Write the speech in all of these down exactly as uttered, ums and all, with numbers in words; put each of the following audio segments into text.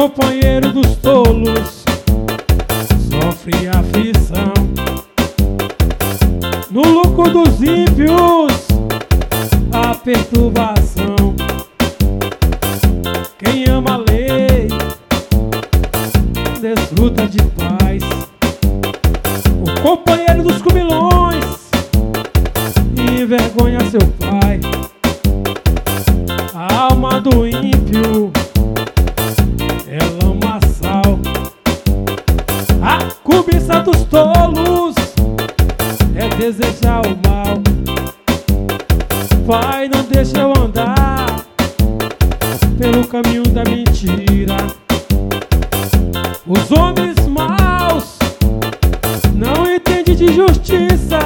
companheiro dos tolos sofre aflição. No lucro dos ímpios a perturbação. Quem ama a lei desfruta de paz. O companheiro dos comilões envergonha seu pai. A alma do ímpio é lamaçal. A cobiça dos tolos é desejar o mal. Pai, não deixa eu andar pelo caminho da mentira. Os homens maus não entendem de justiça.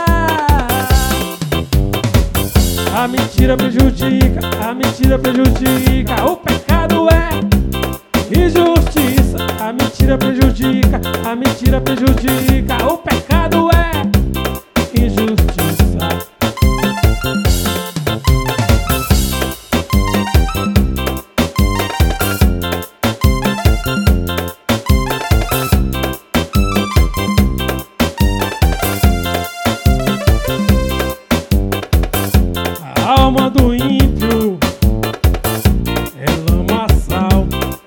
A mentira prejudica, a mentira prejudica. O pecado é injustiça. A mentira prejudica, a mentira prejudica. O pecado é injustiça. A alma do ímpio é lamaçal.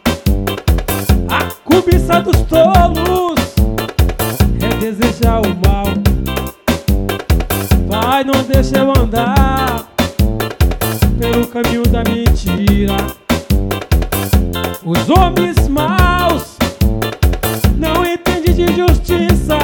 A cobiça dos tolos é desejar o mal. Pai, não deixa eu andar pelo caminho da mentira. Os homens maus não entendem de justiça.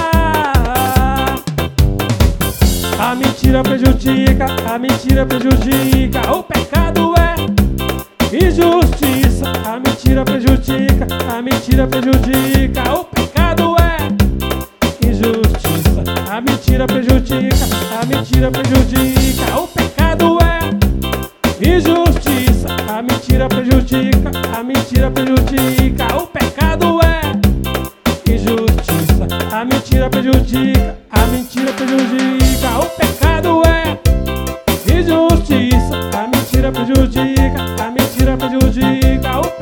A mentira prejudica, a mentira prejudica. O pecado é injustiça. A mentira prejudica, a mentira prejudica. O pecado é injustiça. A mentira prejudica, a mentira prejudica. O pecado é injustiça. A mentira prejudica, a mentira prejudica. O pecado é injustiça. A mentira prejudica, a mentira prejudica. O pecado é injustiça. A mentira prejudica, a mentira prejudica. O